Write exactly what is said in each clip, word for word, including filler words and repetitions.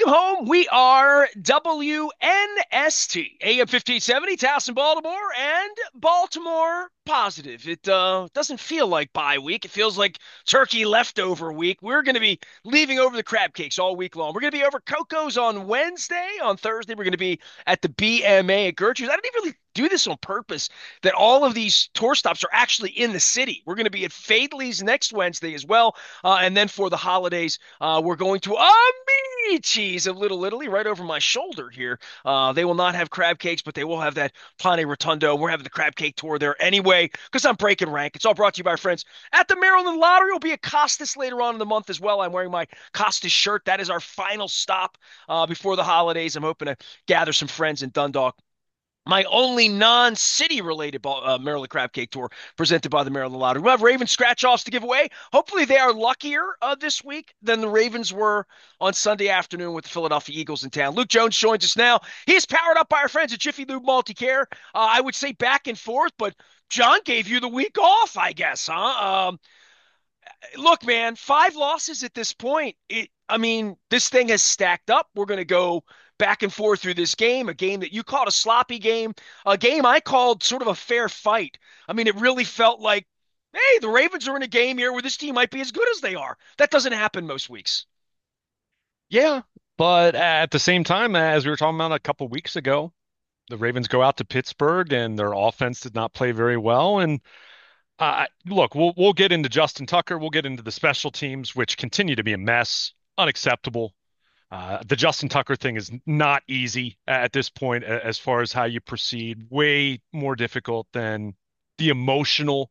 home. We are W N S T, A M fifteen seventy, Towson, Baltimore, and Baltimore positive. It uh, doesn't feel like bye week. It feels like turkey leftover week. We're going to be leaving over the crab cakes all week long. We're going to be over Coco's on Wednesday. On Thursday, we're going to be at the B M A at Gertrude's. I didn't really do this on purpose, that all of these tour stops are actually in the city. We're going to be at Fadley's next Wednesday as well. Uh, and then for the holidays, uh, we're going to Amici's of Little Italy right over my shoulder here. Uh, they will not have crab cakes, but they will have that Pane Rotundo. We're having the crab cake tour there anyway because I'm breaking rank. It's all brought to you by our friends at the Maryland Lottery. Will be a Costas later on in the month as well. I'm wearing my Costas shirt. That is our final stop uh, before the holidays. I'm hoping to gather some friends in Dundalk. My only non-city related uh, Maryland Crab Cake Tour presented by the Maryland Lottery. We'll have Ravens scratch-offs to give away. Hopefully they are luckier uh, this week than the Ravens were on Sunday afternoon with the Philadelphia Eagles in town. Luke Jones joins us now. He is powered up by our friends at Jiffy Lube Multi-Care. Uh, I would say back and forth, but John gave you the week off, I guess, huh? Um, look, man, five losses at this point. It, I mean, this thing has stacked up. We're going to go back and forth through this game, a game that you called a sloppy game, a game I called sort of a fair fight. I mean, it really felt like, hey, the Ravens are in a game here where this team might be as good as they are. That doesn't happen most weeks. Yeah, but at the same time, as we were talking about a couple weeks ago, the Ravens go out to Pittsburgh and their offense did not play very well. And uh, look, we'll we'll get into Justin Tucker, we'll get into the special teams, which continue to be a mess, unacceptable. Uh, the Justin Tucker thing is not easy at this point as far as how you proceed. Way more difficult than the emotional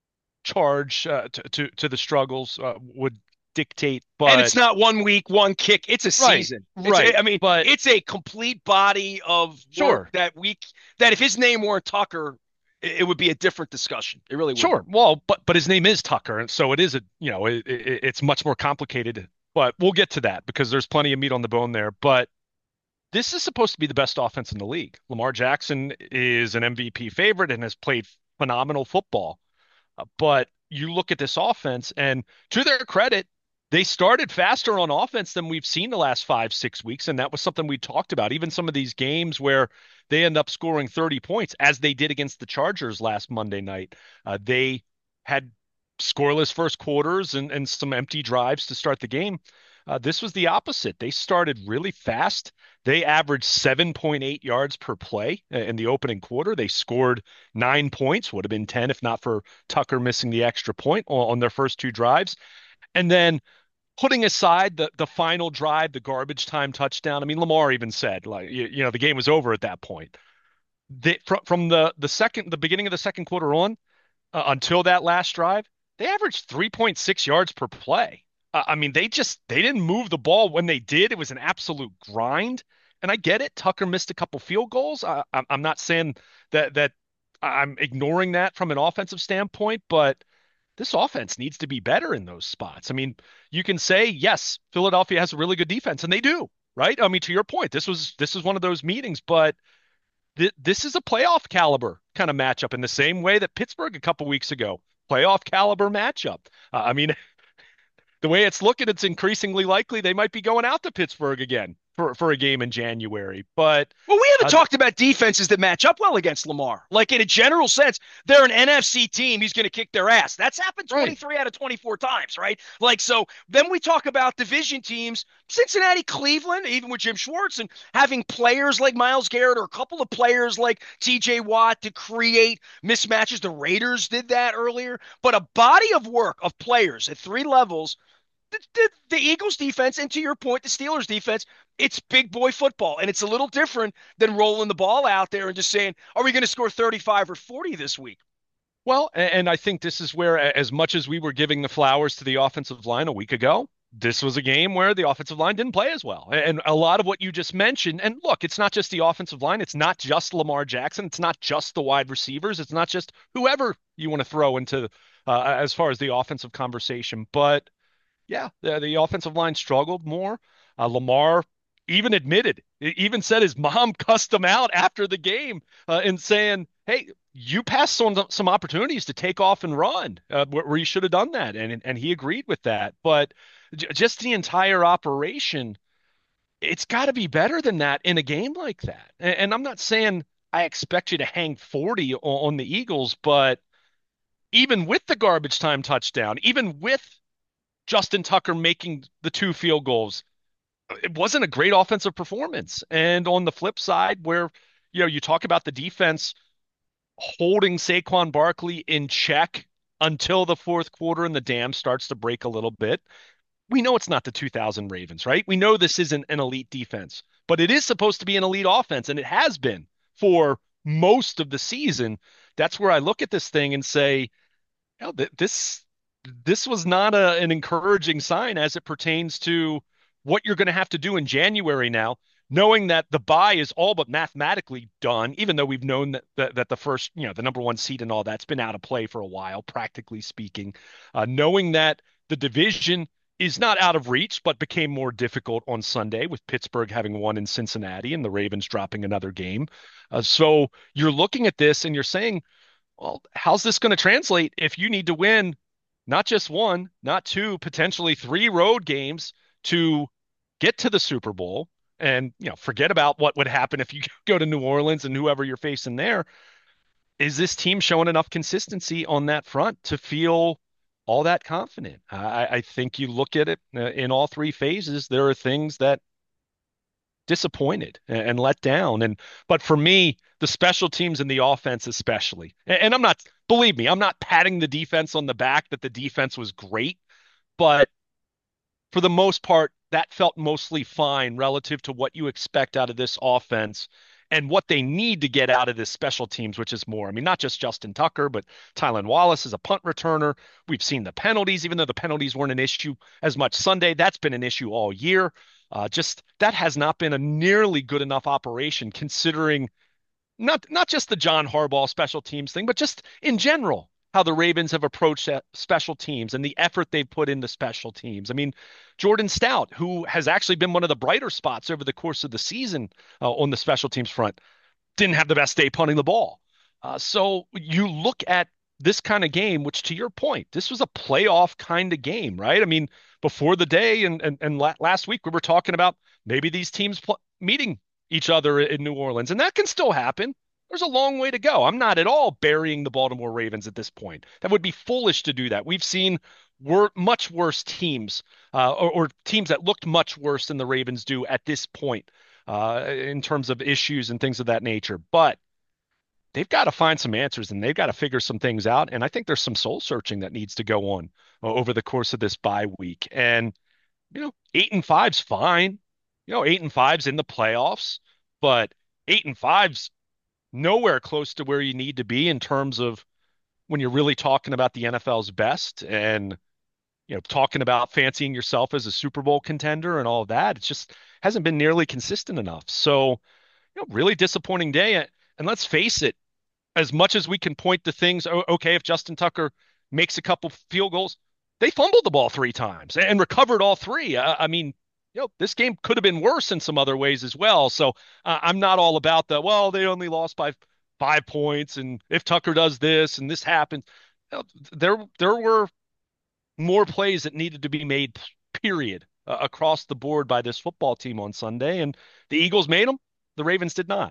charge uh, to, to to the struggles uh, would dictate. And it's But not one week, one kick. It's a right, season. It's, right. I mean, But it's a complete body of work sure, that week, that if his name weren't Tucker, it would be a different discussion. It really would be. sure. Well, but but his name is Tucker, and so it is a you know it, it, it's much more complicated. But we'll get to that because there's plenty of meat on the bone there. But this is supposed to be the best offense in the league. Lamar Jackson is an M V P favorite and has played phenomenal football. Uh, But you look at this offense, and to their credit, they started faster on offense than we've seen the last five, six weeks. And that was something we talked about. Even some of these games where they end up scoring thirty points, as they did against the Chargers last Monday night, uh, they had scoreless first quarters and, and some empty drives to start the game. Uh, this was the opposite. They started really fast. They averaged seven point eight yards per play uh, in the opening quarter. They scored nine points, would have been ten if not for Tucker missing the extra point on, on their first two drives. And then putting aside the the final drive, the garbage time touchdown. I mean, Lamar even said, like, you, you know, the game was over at that point. They, from, from the the second, the beginning of the second quarter on uh, until that last drive, they averaged three point six yards per play. Uh, I mean, they just they didn't move the ball. When they did, it was an absolute grind. And I get it. Tucker missed a couple field goals. I, I'm I'm not saying that that I'm ignoring that from an offensive standpoint, but this offense needs to be better in those spots. I mean, you can say, yes, Philadelphia has a really good defense, and they do, right? I mean, to your point, this was this is one of those meetings, but th this is a playoff caliber kind of matchup in the same way that Pittsburgh a couple weeks ago, playoff caliber matchup. Uh, I mean, the way it's looking, it's increasingly likely they might be going out to Pittsburgh again for for a game in January. But Well, we haven't uh, talked about defenses that match up well against Lamar. Like in a general sense, they're an N F C team. He's going to kick their ass. That's happened right, twenty-three out of twenty-four times, right? Like, so then we talk about division teams, Cincinnati, Cleveland, even with Jim Schwartz, and having players like Myles Garrett or a couple of players like T J Watt to create mismatches. The Raiders did that earlier. But a body of work of players at three levels, the, the, the Eagles defense, and to your point, the Steelers defense, it's big boy football. And it's a little different than rolling the ball out there and just saying, are we going to score thirty-five or forty this week? well, a- and I think this is where, as much as we were giving the flowers to the offensive line a week ago, this was a game where the offensive line didn't play as well. And a lot of what you just mentioned, and look, it's not just the offensive line, it's not just Lamar Jackson, it's not just the wide receivers, it's not just whoever you want to throw into uh, as far as the offensive conversation. But yeah, the, the offensive line struggled more. Uh, Lamar even admitted, e- even said his mom cussed him out after the game uh, and saying, "Hey, you passed on some opportunities to take off and run uh, where, where you should have done that," and and he agreed with that. But j- just the entire operation. It's got to be better than that in a game like that. And, and I'm not saying I expect you to hang forty on, on the Eagles, but even with the garbage time touchdown, even with Justin Tucker making the two field goals, it wasn't a great offensive performance. And on the flip side, where you know you talk about the defense holding Saquon Barkley in check until the fourth quarter and the dam starts to break a little bit. We know it's not the two thousand Ravens, right? We know this isn't an elite defense, but it is supposed to be an elite offense, and it has been for most of the season. That's where I look at this thing and say, hell, th- this this was not a, an encouraging sign as it pertains to what you're going to have to do in January now, knowing that the bye is all but mathematically done, even though we've known that, that, that the first, you know, the number one seed and all that's been out of play for a while, practically speaking, uh, knowing that the division is not out of reach, but became more difficult on Sunday with Pittsburgh having won in Cincinnati and the Ravens dropping another game. Uh, so you're looking at this and you're saying, well, how's this going to translate if you need to win not just one, not two, potentially three road games to get to the Super Bowl? And, you know, forget about what would happen if you go to New Orleans and whoever you're facing there. Is this team showing enough consistency on that front to feel all that confident? I, I think you look at it uh, in all three phases, there are things that disappointed and let down. And but for me, the special teams and the offense especially. And, and I'm not, believe me, I'm not patting the defense on the back that the defense was great, but for the most part, that felt mostly fine relative to what you expect out of this offense and what they need to get out of this special teams, which is more. I mean, not just Justin Tucker, but Tylan Wallace is a punt returner. We've seen the penalties, even though the penalties weren't an issue as much Sunday. That's been an issue all year. Uh, just that has not been a nearly good enough operation considering not not just the John Harbaugh special teams thing, but just in general how the Ravens have approached special teams and the effort they've put into special teams. I mean, Jordan Stout, who has actually been one of the brighter spots over the course of the season uh, on the special teams front, didn't have the best day punting the ball. Uh, so you look at this kind of game, which to your point, this was a playoff kind of game, right? I mean, before the day and and, and la- last week we were talking about maybe these teams pl- meeting each other in New Orleans, and that can still happen. There's a long way to go. I'm not at all burying the Baltimore Ravens at this point. That would be foolish to do that. We've seen wor- much worse teams, uh, or, or teams that looked much worse than the Ravens do at this point uh, in terms of issues and things of that nature. But they've got to find some answers and they've got to figure some things out. And I think there's some soul searching that needs to go on uh, over the course of this bye week. And, you know, eight and five's fine. You know, eight and five's in the playoffs, but eight and five's nowhere close to where you need to be in terms of when you're really talking about the N F L's best and, you know, talking about fancying yourself as a Super Bowl contender and all of that. It just hasn't been nearly consistent enough. So, you know, really disappointing day. And let's face it, as much as we can point to things, okay, if Justin Tucker makes a couple field goals, they fumbled the ball three times and recovered all three. I, I mean, you know, this game could have been worse in some other ways as well. So uh, I'm not all about the, well, they only lost by five points. And if Tucker does this and this happens, you know, there, there were more plays that needed to be made, period, uh, across the board by this football team on Sunday. And the Eagles made them. The Ravens did not.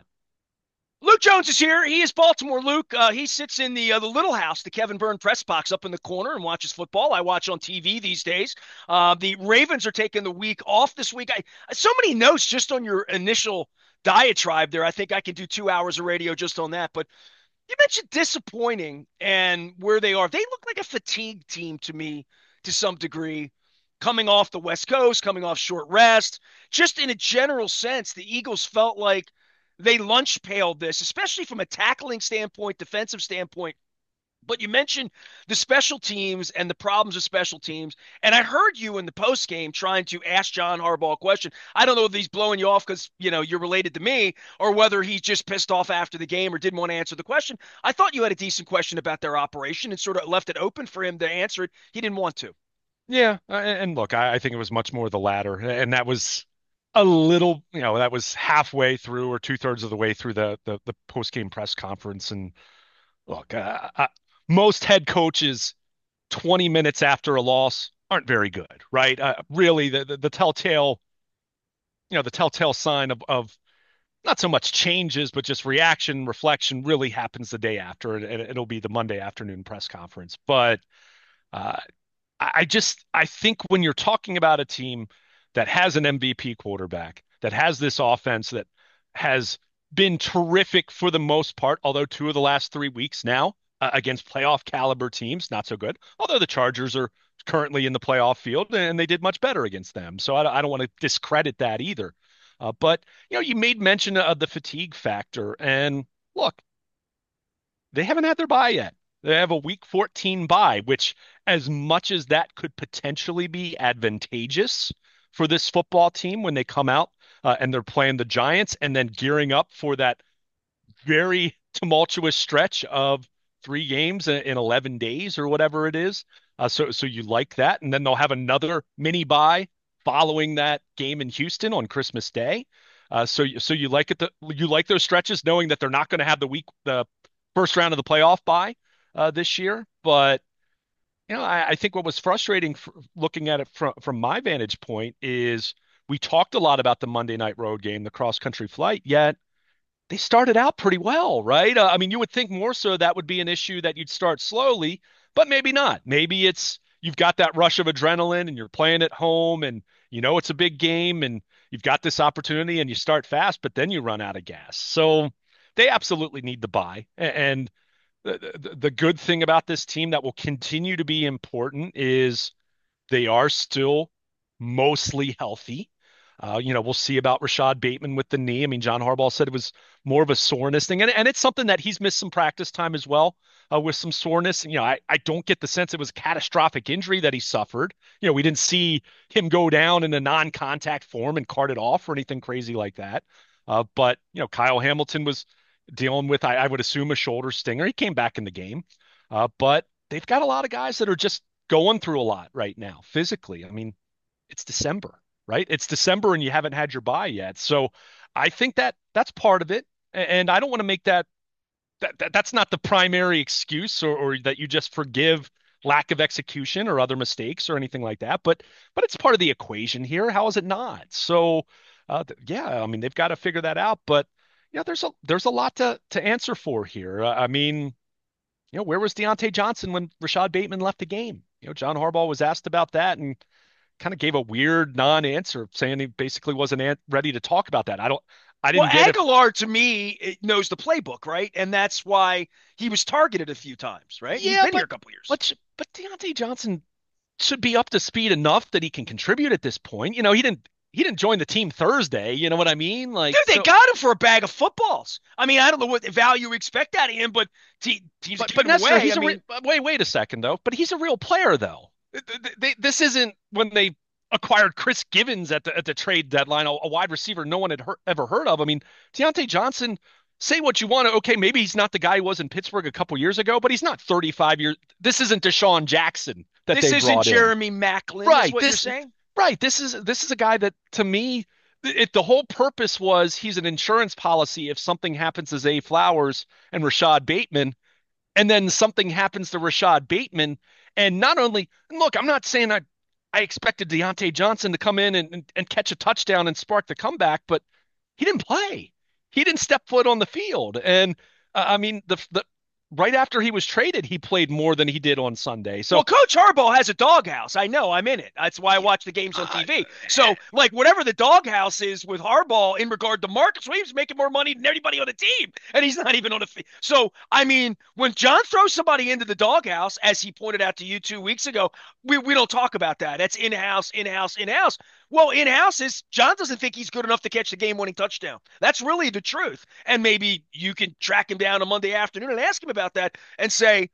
Luke Jones is here. He is Baltimore Luke. Uh, he sits in the uh, the little house, the Kevin Byrne press box up in the corner and watches football. I watch on T V these days. Uh, the Ravens are taking the week off this week. I so many notes just on your initial diatribe there. I think I can do two hours of radio just on that. But you mentioned disappointing and where they are. They look like a fatigue team to me to some degree, coming off the West Coast, coming off short rest. Just in a general sense, the Eagles felt like they lunch pailed this, especially from a tackling standpoint, defensive standpoint. But you mentioned the special teams and the problems of special teams. And I heard you in the post game trying to ask John Harbaugh a question. I don't know if he's blowing you off because, you know, you're related to me or whether he's just pissed off after the game or didn't want to answer the question. I thought you had a decent question about their operation and sort of left it open for him to answer it. He didn't want to. Yeah, uh, and look, I, I think it was much more the latter, and that was a little, you know, that was halfway through or two thirds of the way through the the, the post game press conference. And look, uh, I, most head coaches twenty minutes after a loss aren't very good, right? Uh, really, the, the the telltale you know, the telltale sign of of not so much changes, but just reaction, reflection really happens the day after, and it'll be the Monday afternoon press conference. But uh, I just I think when you're talking about a team that has an M V P quarterback, that has this offense that has been terrific for the most part, although two of the last three weeks now uh, against playoff caliber teams, not so good. Although the Chargers are currently in the playoff field and they did much better against them. So I, I don't want to discredit that either. Uh, but, you know, you made mention of the fatigue factor. And look, they haven't had their bye yet. They have a week fourteen bye, which, as much as that could potentially be advantageous for this football team when they come out uh, and they're playing the Giants and then gearing up for that very tumultuous stretch of three games in eleven days or whatever it is. Uh, so, so you like that. And then they'll have another mini bye following that game in Houston on Christmas Day. Uh, so, so you like it. The, you like those stretches, knowing that they're not going to have the week, the first round of the playoff bye uh, this year. But you know, I, I think what was frustrating for, looking at it from from my vantage point is we talked a lot about the Monday night road game, the cross country flight, yet they started out pretty well, right? Uh, I mean, you would think more so that would be an issue that you'd start slowly, but maybe not. Maybe it's you've got that rush of adrenaline and you're playing at home and you know it's a big game and you've got this opportunity and you start fast, but then you run out of gas. So they absolutely need the buy. And the, the, the good thing about this team that will continue to be important is they are still mostly healthy. Uh, you know, we'll see about Rashad Bateman with the knee. I mean, John Harbaugh said it was more of a soreness thing, and, and it's something that he's missed some practice time as well uh, with some soreness. And, you know, I, I don't get the sense it was a catastrophic injury that he suffered. You know, we didn't see him go down in a non-contact form and cart it off or anything crazy like that. Uh, but, you know, Kyle Hamilton was dealing with, I, I would assume, a shoulder stinger. He came back in the game. Uh, but they've got a lot of guys that are just going through a lot right now physically. I mean, it's December, right? It's December and you haven't had your bye yet. So I think that that's part of it. And I don't want to make that, that, that that's not the primary excuse or, or that you just forgive lack of execution or other mistakes or anything like that. But but it's part of the equation here. How is it not? So uh, yeah, I mean they've got to figure that out. But yeah, there's a there's a lot to to answer for here. Uh, I mean, you know, where was Deontay Johnson when Rashad Bateman left the game? You know, John Harbaugh was asked about that and kind of gave a weird non-answer, saying he basically wasn't an- ready to talk about that. I don't, I Well, didn't get if, Aguilar to me it knows the playbook, right? And that's why he was targeted a few times, right? He's yeah, been here but a couple years. but but Deontay Johnson should be up to speed enough that he can contribute at this point. You know, he didn't he didn't join the team Thursday. You know what I mean? Like Dude, they so, got him for a bag of footballs. I mean, I don't know what value we expect out of him, but te- teams are but giving but him Nestor, away. I he's a re- mean, wait wait a second though. But he's a real player though. They, they, this isn't when they acquired Chris Givens at the at the trade deadline, a, a wide receiver no one had heard, ever heard of. I mean, Deontay Johnson. Say what you want to. Okay, maybe he's not the guy he was in Pittsburgh a couple years ago, but he's not thirty-five years. This isn't Deshaun Jackson that this they isn't brought in. Jeremy Maclin, is Right. what you're This saying? right. This is this is a guy that to me it, the whole purpose was he's an insurance policy if something happens to Zay Flowers and Rashad Bateman, and then something happens to Rashad Bateman. And not only, look, I'm not saying I, I expected Deontay Johnson to come in and, and, and catch a touchdown and spark the comeback, but he didn't play. He didn't step foot on the field. And uh, I mean, the, the right after he was traded, he played more than he did on Sunday. Well, So Coach Harbaugh has a doghouse. I know. I'm in it. That's why I watch the games on uh, T V. So, like, whatever the doghouse is with Harbaugh in regard to Marcus Williams making more money than everybody on the team, and he's not even on the field. So, I mean, when John throws somebody into the doghouse, as he pointed out to you two weeks ago, we, we don't talk about that. That's in-house, in-house, in-house. Well, in-house is John doesn't think he's good enough to catch the game-winning touchdown. That's really the truth. And maybe you can track him down on Monday afternoon and ask him about that and say,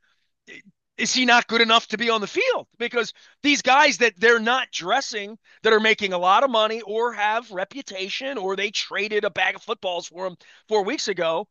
is he not good enough to be on the field? Because these guys that they're not dressing, that are making a lot of money or have reputation, or they traded a bag of footballs for him four weeks ago.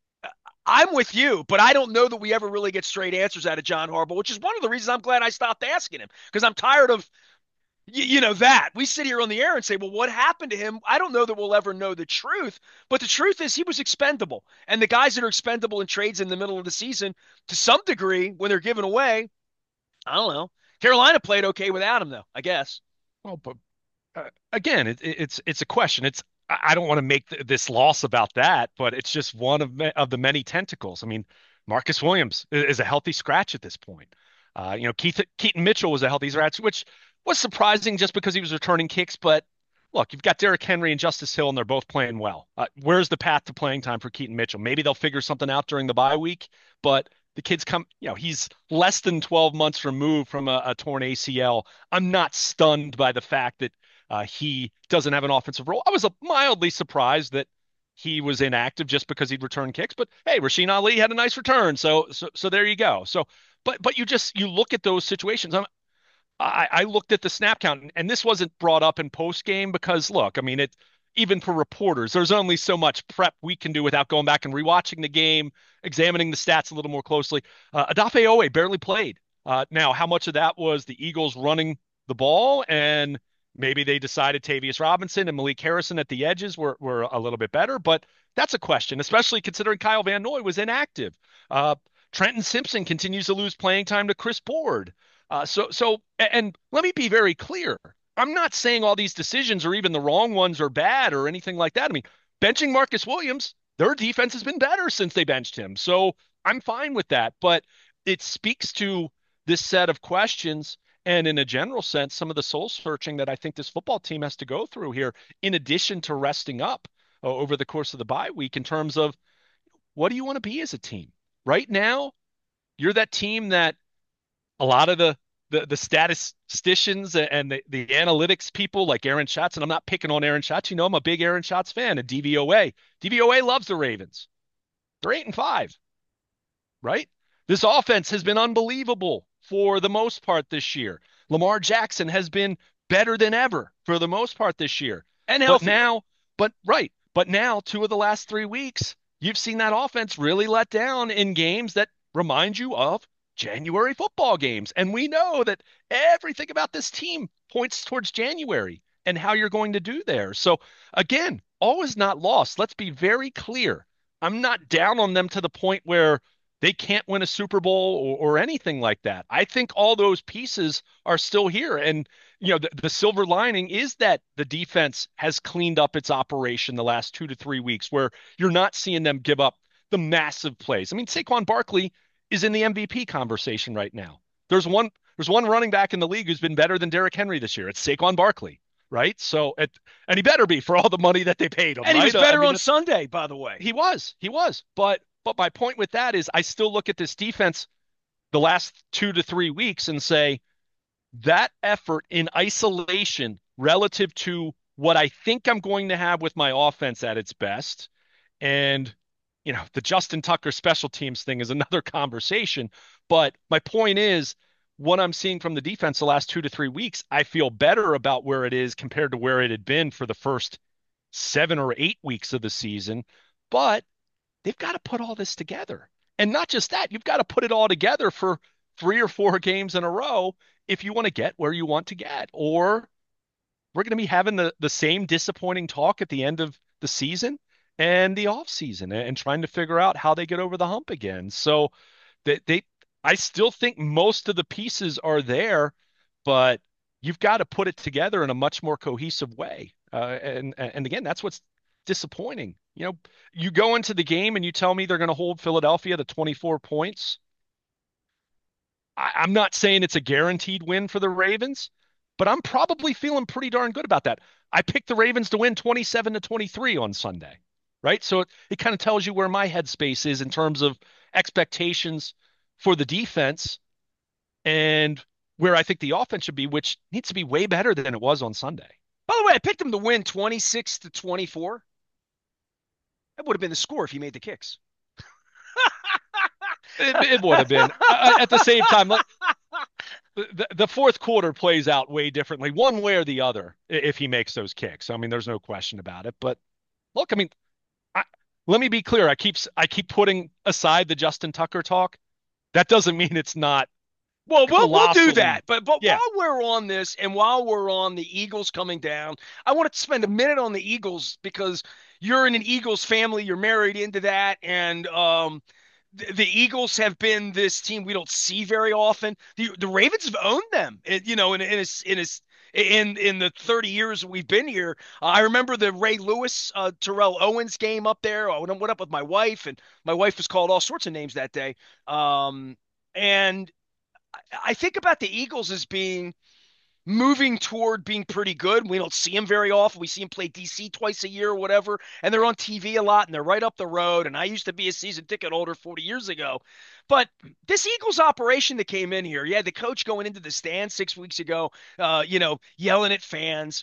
I'm with you, but I don't know that we ever really get straight answers out of John Harbaugh, which is one of the reasons I'm glad I stopped asking him because I'm tired of you, you know that we sit here on the air and say, well, what happened to him? I don't know that we'll ever know the truth, but the truth is he was expendable. And the guys that are expendable in trades in the middle of the season, to some degree, when they're given away, I don't know. Carolina played okay without him, though, I guess. well, but uh, again, it, it's it's a question. It's I I don't want to make th this loss about that, but it's just one of ma- of the many tentacles. I mean, Marcus Williams i- is a healthy scratch at this point. Uh, you know, Keith Keaton Mitchell was a healthy scratch, which was surprising just because he was returning kicks. But look, you've got Derrick Henry and Justice Hill, and they're both playing well. Uh, where's the path to playing time for Keaton Mitchell? Maybe they'll figure something out during the bye week, but the kid's come, you know, he's less than twelve months removed from a, a torn A C L. I'm not stunned by the fact that uh, he doesn't have an offensive role. I was uh, mildly surprised that he was inactive just because he'd return kicks. But hey, Rasheen Ali had a nice return, so so so there you go. So, but but you just you look at those situations. I'm, I, I looked at the snap count, and, and this wasn't brought up in post game because look, I mean, it even for reporters, there's only so much prep we can do without going back and rewatching the game, examining the stats a little more closely. Uh, Adafe Owe barely played. Uh, now, how much of that was the Eagles running the ball, and maybe they decided Tavius Robinson and Malik Harrison at the edges were were a little bit better, but that's a question, especially considering Kyle Van Noy was inactive. Uh, Trenton Simpson continues to lose playing time to Chris Board. Uh, so, so, and let me be very clear. I'm not saying all these decisions or even the wrong ones are bad or anything like that. I mean, benching Marcus Williams, their defense has been better since they benched him. So I'm fine with that. But it speaks to this set of questions and, in a general sense, some of the soul searching that I think this football team has to go through here, in addition to resting up uh, over the course of the bye week in terms of what do you want to be as a team? Right now, you're that team that a lot of the the, the statisticians and the, the analytics people like Aaron Schatz, and I'm not picking on Aaron Schatz. You know, I'm a big Aaron Schatz fan and D V O A. D V O A loves the Ravens. They're eight and five, right? This offense has been unbelievable for the most part this year. Lamar Jackson has been better than ever for the most part this year. And But healthier. now, but right, but now two of the last three weeks, you've seen that offense really let down in games that remind you of January football games. And we know that everything about this team points towards January and how you're going to do there. So again, all is not lost. Let's be very clear. I'm not down on them to the point where they can't win a Super Bowl or, or anything like that. I think all those pieces are still here. And, you know, the, the silver lining is that the defense has cleaned up its operation the last two to three weeks where you're not seeing them give up the massive plays. I mean, Saquon Barkley is in the M V P conversation right now. There's one there's one running back in the league who's been better than Derrick Henry this year. It's Saquon Barkley, right? So, it, and he better be for all the money that they paid him, And he was right? I better mean, on Sunday, by the way. he was, he was. But but my point with that is I still look at this defense the last two to three weeks and say that effort in isolation relative to what I think I'm going to have with my offense at its best. And, you know, the Justin Tucker special teams thing is another conversation. But my point is, what I'm seeing from the defense the last two to three weeks, I feel better about where it is compared to where it had been for the first seven or eight weeks of the season. But they've got to put all this together. And not just that, you've got to put it all together for three or four games in a row if you want to get where you want to get. Or we're going to be having the, the same disappointing talk at the end of the season and the off season and trying to figure out how they get over the hump again. So they, they I still think most of the pieces are there, but you've got to put it together in a much more cohesive way. Uh, and and again, that's what's disappointing. You know, you go into the game and you tell me they're going to hold Philadelphia to twenty-four points. I, I'm not saying it's a guaranteed win for the Ravens, but I'm probably feeling pretty darn good about that. I picked the Ravens to win twenty-seven to twenty-three on Sunday, right? So it, it kind of tells you where my headspace is in terms of expectations for the defense and where I think the offense should be, which needs to be way better than it was on Sunday. By the way, I picked him to win twenty-six to twenty-four. That would have been the score if he made the kicks. It, it would have been. Uh, at the same time, like, the, the fourth quarter plays out way differently, one way or the other, if he makes those kicks. I mean, there's no question about it. But look, I mean, I, let me be clear. I keep I keep putting aside the Justin Tucker talk. That doesn't mean it's not Well, we'll we'll do colossally. that. But but Yeah, while we're on this and while we're on the Eagles coming down, I want to spend a minute on the Eagles because you're in an Eagles family, you're married into that, and um the, the Eagles have been this team we don't see very often. The the Ravens have owned them, it- you know, in, a- in a s- in a s- in in the thirty years we've been here. Uh, I remember the Ray Lewis, uh, Terrell Owens game up there. I went up with my wife, and my wife was called all sorts of names that day. Um, and I think about the Eagles as being moving toward being pretty good. We don't see them very often. We see them play D C twice a year or whatever, and they're on T V a lot and they're right up the road. And I used to be a season ticket holder forty years ago. But this Eagles operation that came in here, yeah, the coach going into the stand six weeks ago, uh, you know, yelling at fans,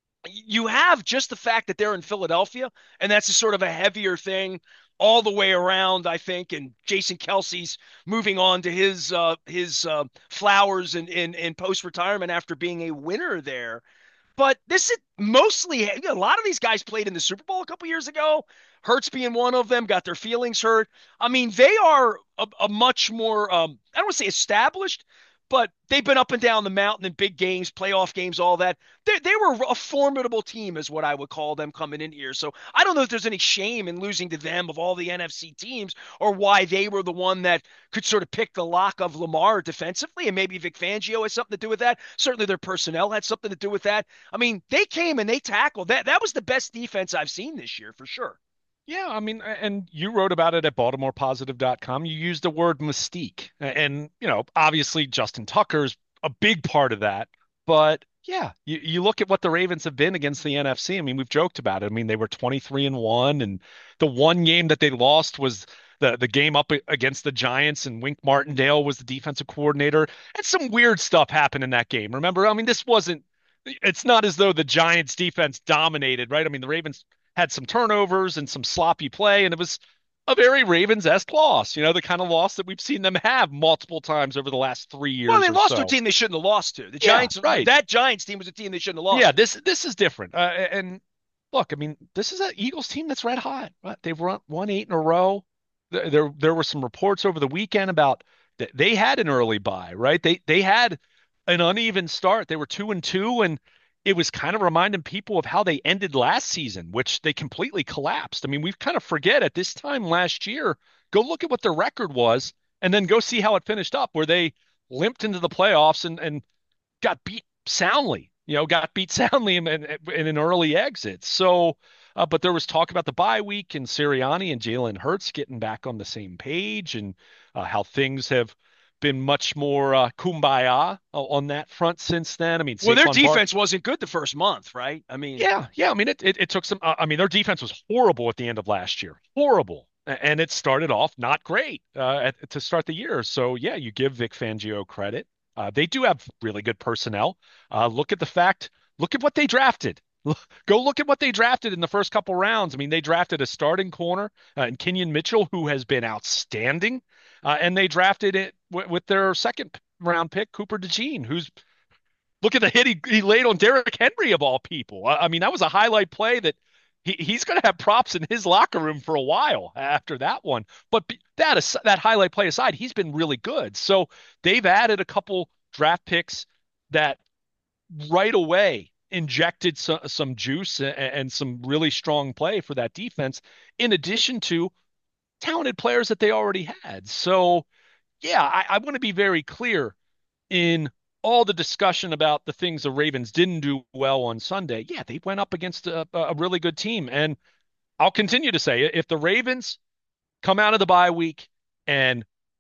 you have just the fact that they're in Philadelphia, and that's a sort of a heavier thing all the way around, I think. And Jason Kelsey's moving on to his uh, his uh, flowers in, in, in post retirement after being a winner there. But this is mostly, you know, a lot of these guys played in the Super Bowl a couple years ago. Hurts being one of them, got their feelings hurt. I mean, they are a, a much more, um, I don't want to say established, but they've been up and down the mountain in big games, playoff games, all that. They, they were a formidable team, is what I would call them coming in here. So I don't know if there's any shame in losing to them of all the N F C teams, or why they were the one that could sort of pick the lock of Lamar defensively. And maybe Vic Fangio has something to do with that. Certainly their personnel had something to do with that. I mean, they came and they tackled that. That was the best defense I've seen this year for sure. Yeah, I mean, and you wrote about it at baltimore positive dot com. You used the word mystique. And, you know, obviously Justin Tucker's a big part of that. But yeah, you, you look at what the Ravens have been against the N F C. I mean, we've joked about it. I mean, they were twenty-three and one, and the one game that they lost was the the game up against the Giants, and Wink Martindale was the defensive coordinator. And some weird stuff happened in that game. Remember, I mean, this wasn't it's not as though the Giants defense dominated, right? I mean, the Ravens had some turnovers and some sloppy play, and it was a very Ravens-esque loss, you know, the kind of loss that we've seen them have multiple times over the last three Well, years they or lost to a so. team they shouldn't have lost to. The Yeah, Giants, right. that Giants team was a team they shouldn't have lost Yeah, to. this this is different. Uh, and look, I mean, this is an Eagles team that's red hot. Right? They've run won eight in a row. There, there there were some reports over the weekend about that they had an early bye, right? They they had an uneven start. They were two and two, and it was kind of reminding people of how they ended last season, which they completely collapsed. I mean, we kind of forget at this time last year. Go look at what their record was, and then go see how it finished up, where they limped into the playoffs and and got beat soundly, you know, got beat soundly in, in, in an early exit. So, uh, but there was talk about the bye week and Sirianni and Jalen Hurts getting back on the same page, and uh, how things have been much more uh, kumbaya on that front since then. I mean, Well, their Saquon Bar. defense wasn't good the first month, right? I mean, Yeah, yeah. I mean, it, it, it took some. Uh, I mean, their defense was horrible at the end of last year, horrible, and it started off not great uh, at, to start the year. So yeah, you give Vic Fangio credit. Uh, they do have really good personnel. Uh, look at the fact. Look at what they drafted. Go look at what they drafted in the first couple rounds. I mean, they drafted a starting corner uh, in Kenyon Mitchell, who has been outstanding, uh, and they drafted it w- with their second round pick, Cooper DeJean, who's look at the hit he, he laid on Derrick Henry of all people. I, I mean, that was a highlight play that he, he's going to have props in his locker room for a while after that one. But that is, that highlight play aside, he's been really good. So they've added a couple draft picks that right away injected some, some juice and, and some really strong play for that defense, in addition to talented players that they already had. So yeah, I, I want to be very clear in all the discussion about the things the Ravens didn't do well on Sunday. Yeah, they went up against a, a really good team. And I'll continue to say, if the Ravens come out of the bye week and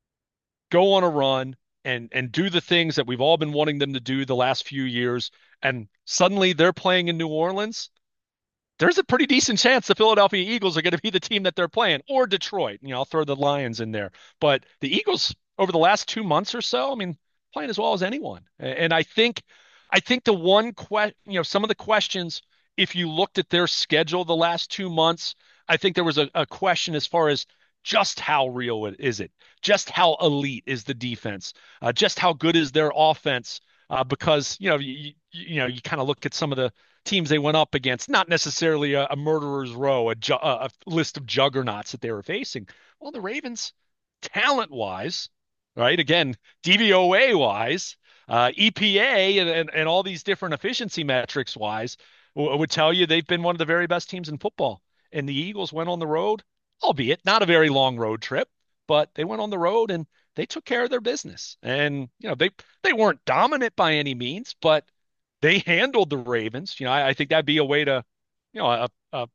go on a run and and do the things that we've all been wanting them to do the last few years, and suddenly they're playing in New Orleans, there's a pretty decent chance the Philadelphia Eagles are going to be the team that they're playing, or Detroit. You know, I'll throw the Lions in there. But the Eagles over the last two months or so, I mean, playing as well as anyone. And I think, I think the one question, you know, some of the questions, if you looked at their schedule the last two months, I think there was a, a question as far as just how real it is it, just how elite is the defense, uh, just how good is their offense. Uh, because you know you, you know you kind of look at some of the teams they went up against, not necessarily a, a murderer's row, a, ju- a list of juggernauts that they were facing. Well, the Ravens, talent wise, right? Again, D V O A wise, uh, E P A, and, and, and all these different efficiency metrics wise, w- would tell you they've been one of the very best teams in football. And the Eagles went on the road, albeit not a very long road trip, but they went on the road and they took care of their business. And, you know, they, they weren't dominant by any means, but they handled the Ravens. You know, I, I think that'd be a way to, you know, a, a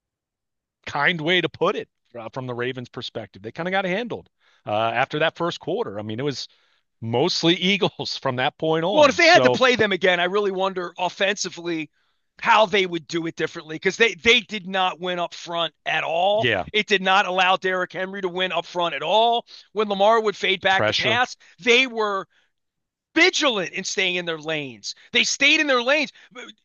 kind way to put it uh, from the Ravens' perspective. They kind of got handled uh, after that first quarter. I mean, it was mostly Eagles from that point Well, and if on. they had to So play them again, I really wonder offensively how they would do it differently because they they did not win up front at all. yeah, It did not allow Derrick Henry to win up front at all. When Lamar would fade back to pressure. pass, they were vigilant in staying in their lanes. They stayed in their lanes.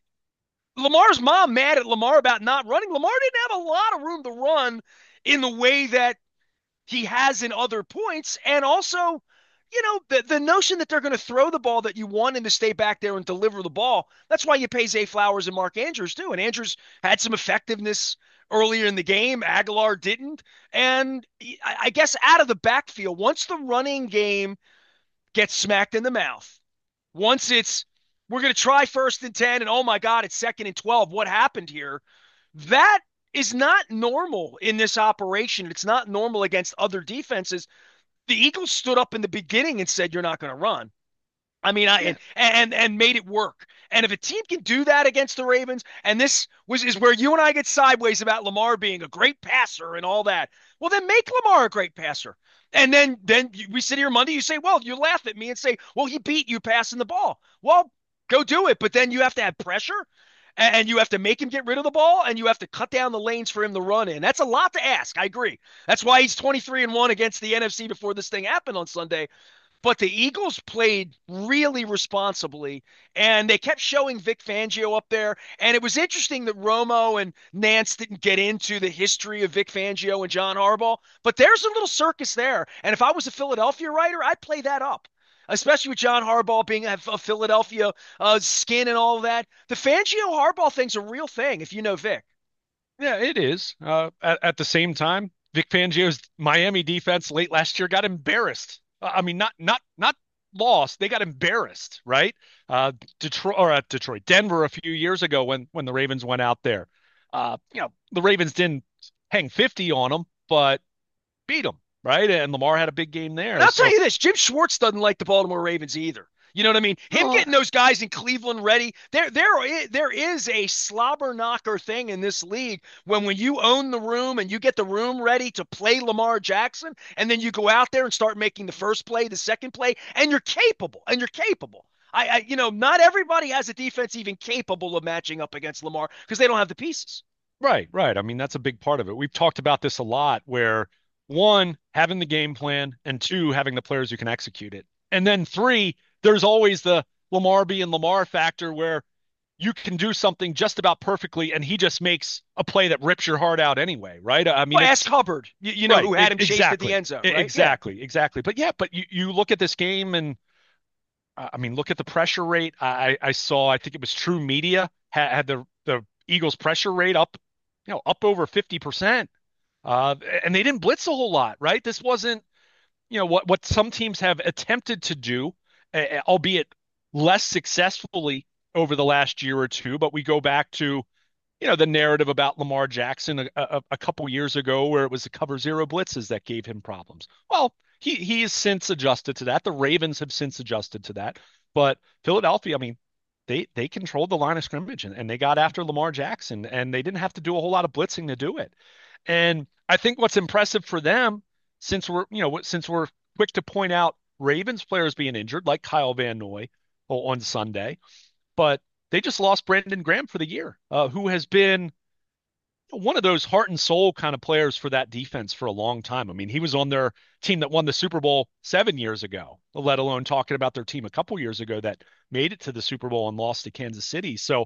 Lamar's mom mad at Lamar about not running. Lamar didn't have a lot of room to run in the way that he has in other points. And also, you know, the, the notion that they're going to throw the ball, that you want him to stay back there and deliver the ball. That's why you pay Zay Flowers and Mark Andrews too. And Andrews had some effectiveness earlier in the game. Aguilar didn't. And I, I guess out of the backfield, once the running game gets smacked in the mouth, once it's we're going to try first and ten and oh my God, it's second and twelve. What happened here? That is not normal in this operation. It's not normal against other defenses. The Eagles stood up in the beginning and said, you're not going to run. I mean, I Yeah, and, and and made it work. And if a team can do that against the Ravens, and this was is where you and I get sideways about Lamar being a great passer and all that, well, then make Lamar a great passer. And then then we sit here Monday, you say, well, you laugh at me and say, well, he beat you passing the ball. Well, go do it, but then you have to have pressure, and you have to make him get rid of the ball, and you have to cut down the lanes for him to run in. That's a lot to ask. I agree. That's why he's twenty-three and one against the N F C before this thing happened on Sunday. But the Eagles played really responsibly, and they kept showing Vic Fangio up there. And it was interesting that Romo and Nance didn't get into the history of Vic Fangio and John Harbaugh, but there's a little circus there. And if I was a Philadelphia writer, I'd play that up, especially with John Harbaugh being a, a Philadelphia uh, skin and all of that. The Fangio Harbaugh thing's a real thing, if you know Vic. yeah, it is. Uh, at, at the same time, Vic Fangio's Miami defense late last year got embarrassed. Uh, I mean, not not not lost. They got embarrassed, right? Uh, Detroit or at Detroit, Denver a few years ago when when the Ravens went out there. Uh, you know, the Ravens didn't hang fifty on them, but beat them, right? And Lamar had a big game And there. I'll tell So, you this, Jim Schwartz doesn't like the Baltimore Ravens either. You know what I mean? Him no, getting those guys in Cleveland ready. There, there, there is a slobber knocker thing in this league when when you own the room and you get the room ready to play Lamar Jackson, and then you go out there and start making the first play, the second play, and you're capable, and you're capable. I, I you know, not everybody has a defense even capable of matching up against Lamar because they don't have the pieces. right, right. I mean, that's a big part of it. We've talked about this a lot where one, having the game plan, and two, having the players who can execute it. And then three, there's always the Lamar being Lamar factor where you can do something just about perfectly and he just makes a play that rips your heart out anyway, right? I mean, Well, ask it's Hubbard, you, you know, right. who e- had him chased at the exactly. end zone, E- right? Yeah. Exactly. Exactly. But yeah, but you, you look at this game and uh, I mean, look at the pressure rate. I, I saw, I think it was True Media had, had the, the Eagles pressure rate up, you know, up over fifty percent. Uh, and they didn't blitz a whole lot, right? This wasn't, you know, what, what some teams have attempted to do, uh, albeit less successfully over the last year or two. But we go back to, you know, the narrative about Lamar Jackson a, a, a couple years ago where it was the cover zero blitzes that gave him problems. Well, he, he has since adjusted to that. The Ravens have since adjusted to that. But Philadelphia, I mean, they they controlled the line of scrimmage and, and they got after Lamar Jackson and they didn't have to do a whole lot of blitzing to do it. And I think what's impressive for them, since we're, you know, since we're quick to point out Ravens players being injured, like Kyle Van Noy on Sunday, but they just lost Brandon Graham for the year, uh, who has been one of those heart and soul kind of players for that defense for a long time. I mean, he was on their team that won the Super Bowl seven years ago, let alone talking about their team a couple years ago that made it to the Super Bowl and lost to Kansas City. So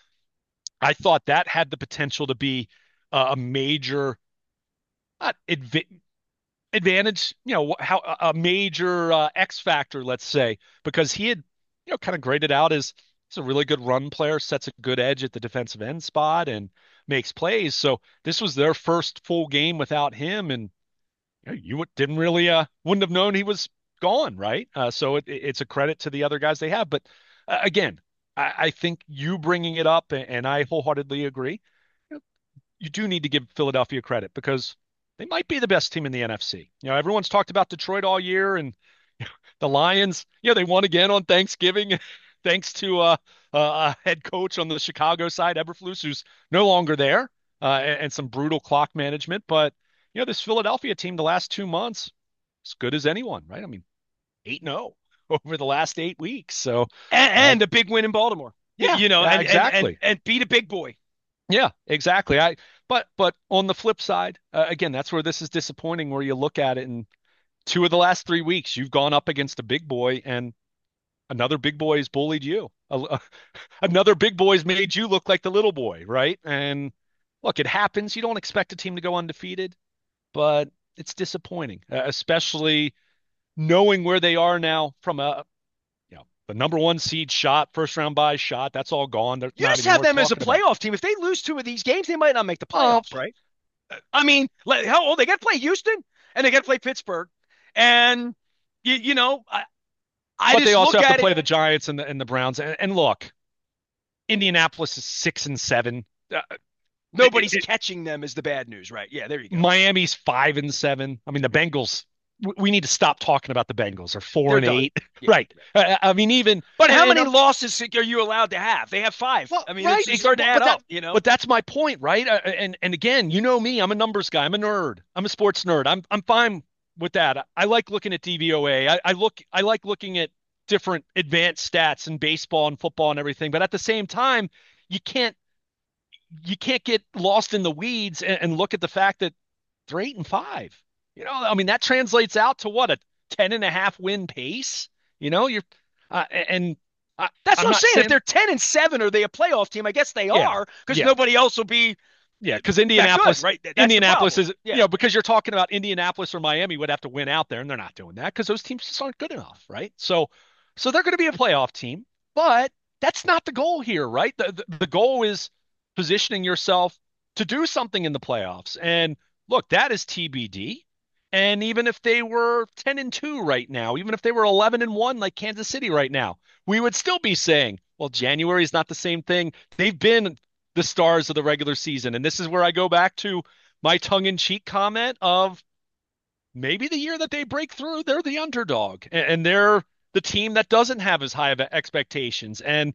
I thought that had the potential to be uh, a major not adv advantage, you know, how a major uh, X factor, let's say, because he had, you know, kind of graded out as he's a really good run player, sets a good edge at the defensive end spot and makes plays. So this was their first full game without him, and you know, you didn't really uh wouldn't have known he was gone, right? Uh, so it, it's a credit to the other guys they have. But uh, again, I, I think you bringing it up, and I wholeheartedly agree you do need to give Philadelphia credit because they might be the best team in the N F C. You know, everyone's talked about Detroit all year and the Lions, you know, they won again on Thanksgiving. thanks to uh, uh, a head coach on the Chicago side, Eberflus, who's no longer there, uh, and, and some brutal clock management. But you know, this Philadelphia team, the last two months, as good as anyone, right? I mean, eight and zero over the last eight weeks. So, and, uh, and a big win in Baltimore. You, yeah, you know, uh, and, and and exactly. and beat a big boy. Yeah, exactly. I but but on the flip side, uh, again, that's where this is disappointing. Where you look at it, and two of the last three weeks, you've gone up against a big boy, and another big boy has bullied you. A- Another big boy's made you look like the little boy, right? And look, it happens. You don't expect a team to go undefeated, but it's disappointing, uh, especially knowing where they are now from a, you know, the number one seed shot, first round bye shot. That's all gone. They're You not just even have worth them as a talking about. playoff team. If they lose two of these games, they might not make the Oh, playoffs, right? I mean, like, how old they got to play Houston and they got to play Pittsburgh, and you, you know, I, I but they just also look have to at it. play the Giants and the and the Browns. And, and look, Indianapolis is six and seven. Uh, it, Nobody's it, catching them is the bad news, right? Yeah, there you go. Miami's five and seven. I mean, the Bengals. We need to stop talking about the Bengals. Are four They're and done. eight, Yeah. right? I, I mean, even But how and many I'm losses are you allowed to have? They have five. well, I mean, right. it's, it's ex- starting to add But that, up, you know? but that's my point, right? Uh, And and again, you know me. I'm a numbers guy. I'm a nerd. I'm a sports nerd. I'm I'm fine with that. I like looking at D V O A. I, I look. I like looking at different advanced stats in baseball and football and everything. But at the same time, you can't you can't get lost in the weeds and, and look at the fact that they're eight and five. You know, I mean, that translates out to what, a ten and a half win pace. You know, you're uh, and I, That's I'm what I'm not saying. If saying, they're ten and seven, are they a playoff team? I guess they yeah, are because yeah, nobody else will be yeah, because that good, Indianapolis, right? That's the Indianapolis problem. is, you Yeah. know, because you're talking about Indianapolis or Miami would have to win out there, and they're not doing that because those teams just aren't good enough, right? So, so they're going to be a playoff team, but that's not the goal here, right? The, the the goal is positioning yourself to do something in the playoffs. And look, that is T B D. And even if they were ten and two right now, even if they were eleven and one like Kansas City right now, we would still be saying, well, January is not the same thing. They've been the stars of the regular season. And this is where I go back to my tongue-in-cheek comment of maybe the year that they break through, they're the underdog and they're the team that doesn't have as high of expectations. And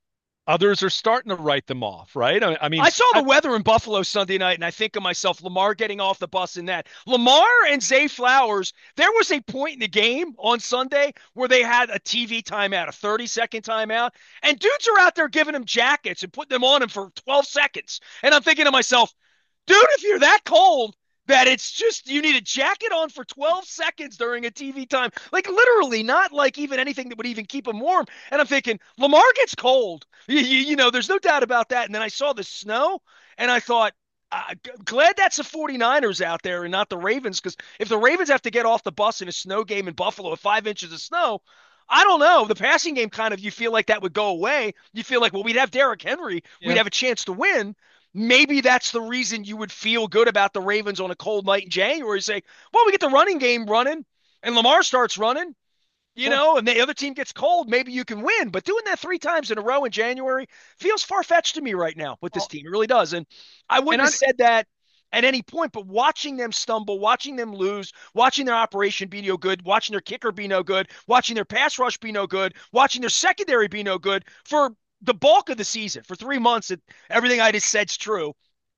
others are starting to write them off, right? I, I mean, I saw the I, weather in Buffalo Sunday night, and I think of myself, Lamar getting off the bus in that. Lamar and Zay Flowers, there was a point in the game on Sunday where they had a T V timeout, a thirty second timeout, and dudes are out there giving them jackets and putting them on them for twelve seconds. And I'm thinking to myself, dude, if you're that cold, that it's just you need a jacket on for twelve seconds during a T V time. Like literally, not like even anything that would even keep him warm. And I'm thinking, Lamar gets cold. You, you, you know, there's no doubt about that. And then I saw the snow and I thought, uh, glad that's the 49ers out there and not the Ravens. Because if the Ravens have to get off the bus in a snow game in Buffalo with five inches of snow, I don't know. The passing game kind of, you feel like that would go away. You feel like, well, we'd have Derrick Henry. We'd yeah. have a chance to win. Maybe that's the reason you would feel good about the Ravens on a cold night in January. Say, well, we get the running game running and Lamar starts running, you Sure. know, and the other team gets cold. Maybe you can win. But doing that three times in a row in January feels far fetched to me right now with this Well, team. It really does. And I and wouldn't I, have said that at any point, but watching them stumble, watching them lose, watching their operation be no good, watching their kicker be no good, watching their pass rush be no good, watching their secondary be no good for the bulk of the season, for three months, it, everything I just said's true.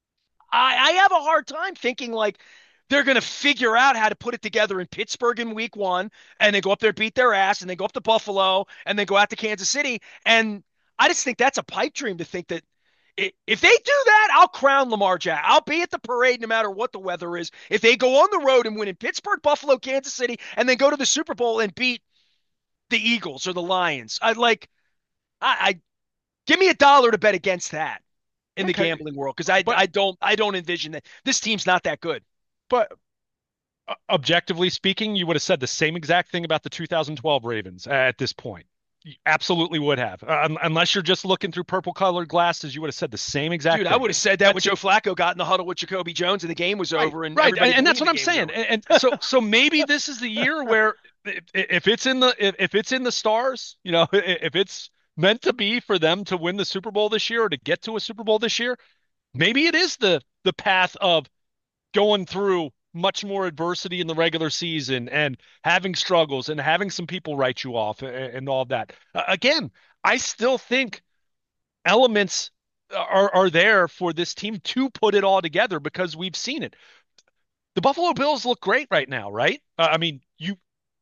I, I have a hard time thinking like they're going to figure out how to put it together in Pittsburgh in week one and then go up there, beat their ass, and then go up to Buffalo and then go out to Kansas City. And I just think that's a pipe dream to think that if they do that, I'll crown Lamar Jackson. I'll be at the parade no matter what the weather is. If they go on the road and win in Pittsburgh, Buffalo, Kansas City, and then go to the Super Bowl and beat the Eagles or the Lions, I'd like, I, I give me a dollar to bet against that in the okay, gambling world because I but I don't I don't envision that this team's not that good. but uh, objectively speaking, you would have said the same exact thing about the two thousand twelve Ravens at this point. You absolutely would have. Uh, un- unless you're just looking through purple colored glasses, you would have said the same exact Dude, I thing. would have said that when That's Joe Flacco got in the huddle with Jacoby Jones and the game was right, over and right, and, everybody and that's believed what the I'm game was saying. over. And, and so, so maybe this is the year where if, if it's in the if, if it's in the stars, you know, if it's meant to be for them to win the Super Bowl this year or to get to a Super Bowl this year, maybe it is the the path of going through much more adversity in the regular season and having struggles and having some people write you off and, and all of that. Uh, again, I still think elements are are there for this team to put it all together because we've seen it. The Buffalo Bills look great right now, right? Uh, I mean, you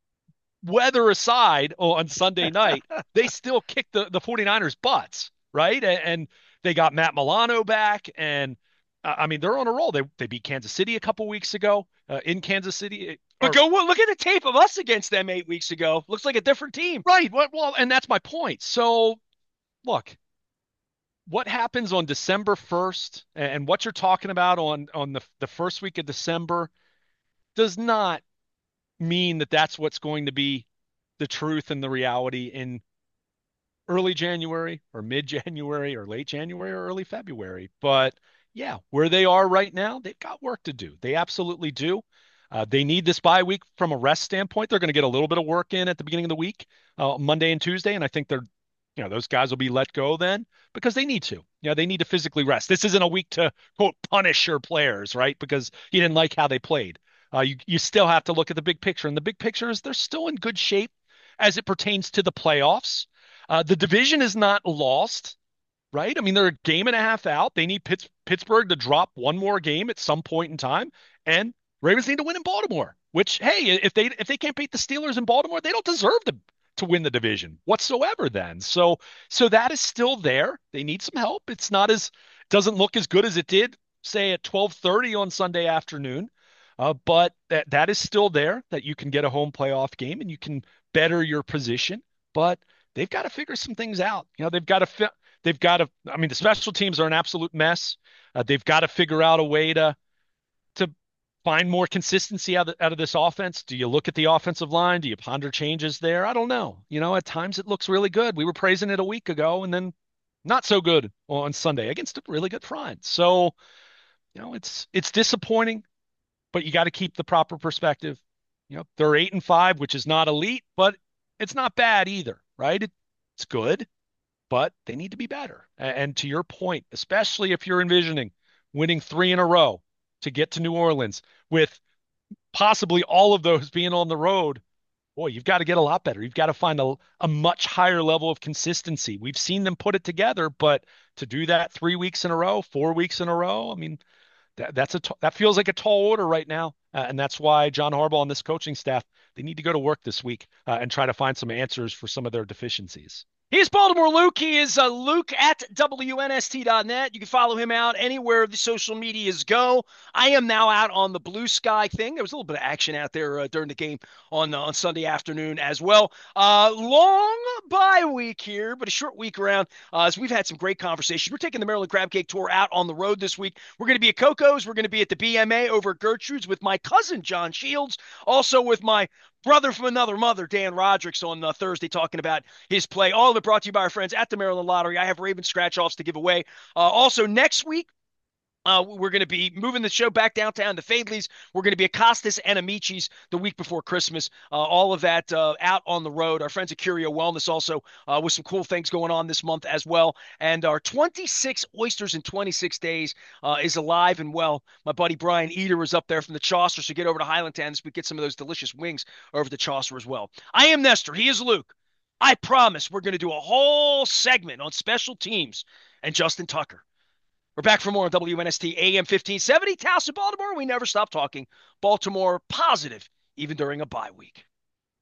weather aside on Sunday night, they still kicked the, the 49ers butts, right? And, and they got Matt Milano back and uh, I mean, they're on a roll. They they beat Kansas City a couple weeks ago uh, in Kansas City. But Or go look at the tape of us against them eight weeks ago. Looks like a different team. right, well, well, and that's my point. So, look, what happens on December first and what you're talking about on on the the first week of December does not mean that that's what's going to be the truth and the reality in early January or mid January or late January or early February. But yeah, where they are right now, they've got work to do. They absolutely do. Uh, they need this bye week from a rest standpoint. They're going to get a little bit of work in at the beginning of the week, uh, Monday and Tuesday, and I think they're, you know, those guys will be let go then because they need to. You know, they need to physically rest. This isn't a week to quote punish your players, right? Because you didn't like how they played. Uh, you you still have to look at the big picture, and the big picture is they're still in good shape as it pertains to the playoffs. Uh, the division is not lost, right? I mean, they're a game and a half out. They need Pitts, Pittsburgh to drop one more game at some point in time, and Ravens need to win in Baltimore. Which, hey, if they if they can't beat the Steelers in Baltimore, they don't deserve to to win the division whatsoever. Then, so so that is still there. They need some help. It's not as doesn't look as good as it did, say at twelve thirty on Sunday afternoon, uh, but that that is still there. That you can get a home playoff game and you can better your position, but they've got to figure some things out. You know, they've got to fi- they've got to. I mean, the special teams are an absolute mess. Uh, they've got to figure out a way to to find more consistency out of, out of this offense. Do you look at the offensive line? Do you ponder changes there? I don't know. You know, at times it looks really good. We were praising it a week ago, and then not so good on Sunday against a really good front. So, you know, it's it's disappointing, but you got to keep the proper perspective. You know, they're eight and five, which is not elite, but it's not bad either, right? It, it's good, but they need to be better. And to your point, especially if you're envisioning winning three in a row to get to New Orleans with possibly all of those being on the road, boy, you've got to get a lot better. You've got to find a, a much higher level of consistency. We've seen them put it together, but to do that three weeks in a row, four weeks in a row, I mean, that, that's a t- that feels like a tall order right now, uh, and that's why John Harbaugh and this coaching staff they need to go to work this week uh, and try to find some answers for some of their deficiencies. He's Baltimore Luke. He is uh, Luke at W N S T dot net. You can follow him out anywhere the social medias go. I am now out on the Blue Sky thing. There was a little bit of action out there uh, during the game on uh, on Sunday afternoon as well. Uh, long bye week here, but a short week around. Uh, as we've had some great conversations. We're taking the Maryland Crab Cake Tour out on the road this week. We're going to be at Coco's. We're going to be at the B M A over at Gertrude's with my cousin John Shields, also with my brother from another mother, Dan Rodricks, on uh, Thursday talking about his play. All of it brought to you by our friends at the Maryland Lottery. I have Raven scratch-offs to give away. Uh, also, next week, uh, we're going to be moving the show back downtown to Fadley's. We're going to be at Costas and Amici's the week before Christmas. Uh, all of that uh, out on the road. Our friends at Curio Wellness also uh, with some cool things going on this month as well. And our twenty-six Oysters in twenty-six Days uh, is alive and well. My buddy Brian Eater is up there from the Chaucer, so get over to Highlandtown this week, get some of those delicious wings over the Chaucer as well. I am Nestor. He is Luke. I promise we're going to do a whole segment on special teams and Justin Tucker. We're back for more on W N S T A M fifteen seventy. Towson, Baltimore. We never stop talking. Baltimore positive, even during a bye week.